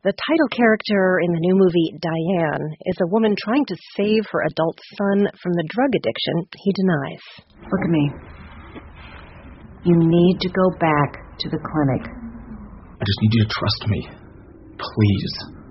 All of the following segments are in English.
The title character in the new movie, Diane, is a woman trying to save her adult son from the drug addiction he denies. Look at me. You need to go back to the clinic. I just need you to trust me. Please.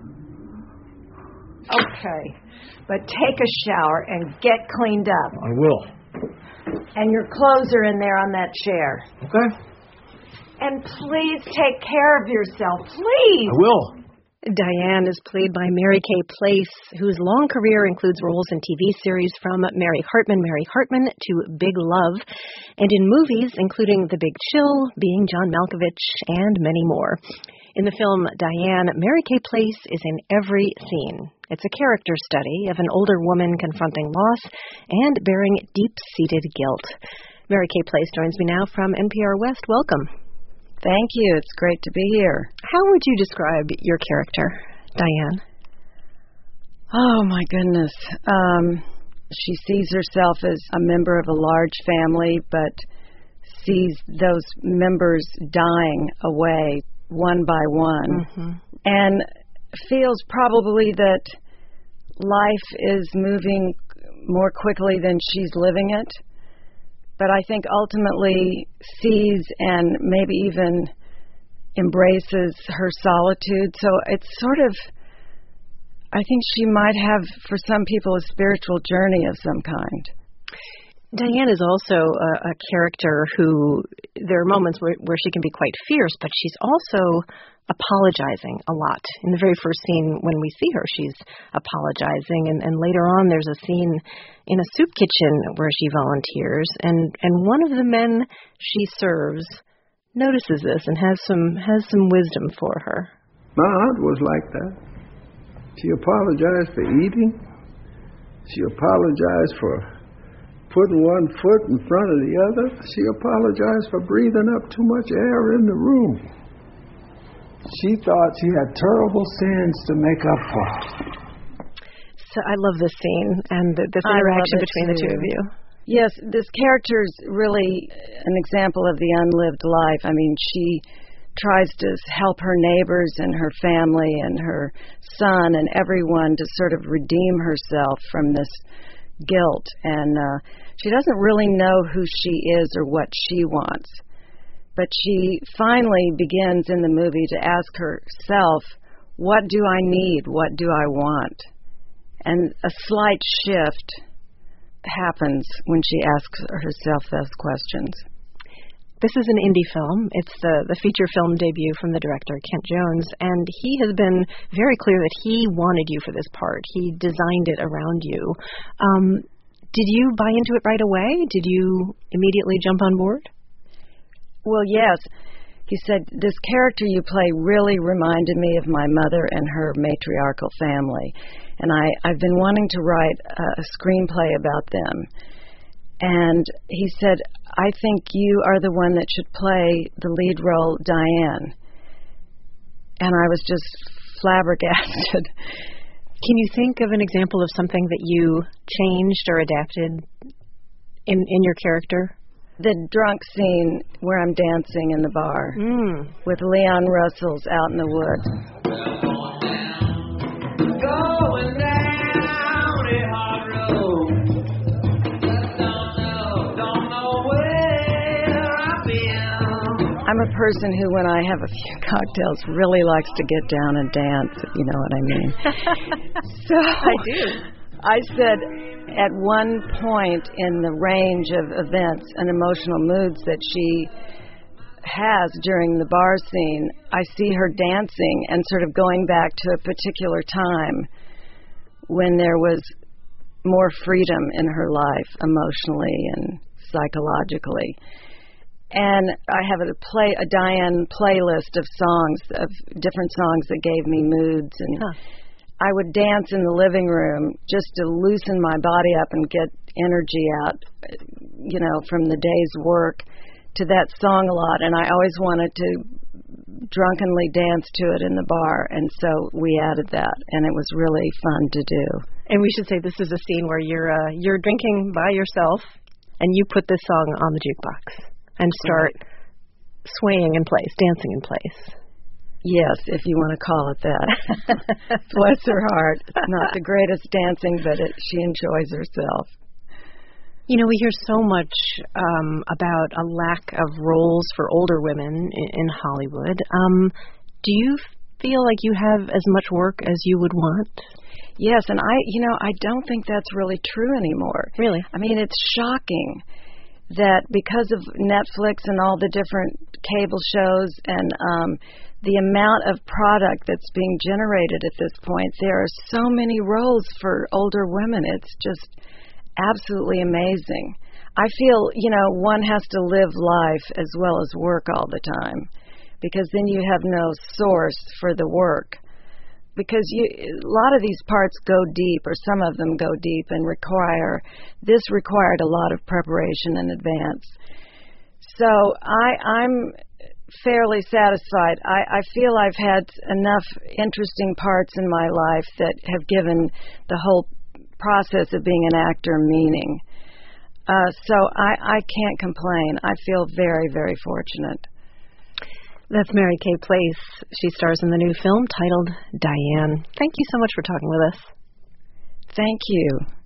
Okay, but take a shower and get cleaned up. I will. And your clothes are in there on that chair. Okay. And please take care of yourself, please. I will. Diane is played by Mary Kay Place, whose long career includes roles in TV series from Mary Hartman to Big Love, and in movies including The Big Chill, Being John Malkovich, and many more. In the film Diane, Mary Kay Place is in every scene. It's a character study of an older woman confronting loss and bearing deep-seated guilt. Mary Kay Place joins me now from NPR West. Welcome. Thank you. It's great to be here. How would you describe your character, Diane? Oh, my goodness. She sees herself as a member of a large family, but sees those members dying away one by one, and feels probably that life is moving more quickly than she's living it, but I think ultimately sees and maybe even embraces her solitude. So it's sort of, I think she might have, for some people, a spiritual journey of some kind. Diane is also a character who, there are moments where she can be quite fierce, but she's also apologizing a lot. In the very first scene when we see her, she's apologizing, and later on there's a scene in a soup kitchen where she volunteers, and one of the men she serves notices this and has some wisdom for her. My aunt was like that. She apologized for eating. She apologized for putting one foot in front of the other. She apologized for breathing up too much air in the room. She thought she had terrible sins to make up for. So I love this scene and this interaction between the two of you. Yes, this character's really an example of the unlived life. I mean, she tries to help her neighbors and her family and her son and everyone to sort of redeem herself from this guilt, and she doesn't really know who she is or what she wants, but she finally begins in the movie to ask herself, what do I need, what do I want? And a slight shift happens when she asks herself those questions. This is an indie film. It's the feature film debut from the director, Kent Jones, and he has been very clear that he wanted you for this part. He designed it around you. Did you buy into it right away? Did you immediately jump on board? Well, yes. He said, this character you play really reminded me of my mother and her matriarchal family, and I've been wanting to write a screenplay about them. And he said, I think you are the one that should play the lead role, Diane. And I was just flabbergasted. Can you think of an example of something that you changed or adapted in your character? The drunk scene where I'm dancing in the bar with Leon Russell's Out in the Woods. Going down a hard road. I'm a person who, when I have a few cocktails, really likes to get down and dance, if you know what I mean. So I do. I said, at one point in the range of events and emotional moods that she has during the bar scene, I see her dancing and sort of going back to a particular time when there was more freedom in her life, emotionally and psychologically. And I have a Diane playlist of songs, of different songs that gave me moods. And I would dance in the living room just to loosen my body up and get energy out, you know, from the day's work to that song a lot. And I always wanted to drunkenly dance to it in the bar. And so we added that, and it was really fun to do. And we should say this is a scene where you're drinking by yourself, and you put this song on the jukebox and start swaying in place, dancing in place. Yes, if you want to call it that. Bless her heart. It's not the greatest dancing, but she enjoys herself. You know, we hear so much about a lack of roles for older women in Hollywood. Do you feel like you have as much work as you would want? Yes, and I don't think that's really true anymore. Really? I mean, it's shocking that because of Netflix and all the different cable shows and the amount of product that's being generated at this point, there are so many roles for older women. It's just absolutely amazing. I feel, one has to live life as well as work all the time, because then you have no source for the work. Because a lot of these parts go deep, or some of them go deep, and this required a lot of preparation in advance. So I'm fairly satisfied. I feel I've had enough interesting parts in my life that have given the whole process of being an actor meaning. So I can't complain. I feel very, very fortunate. That's Mary Kay Place. She stars in the new film titled Diane. Thank you so much for talking with us. Thank you.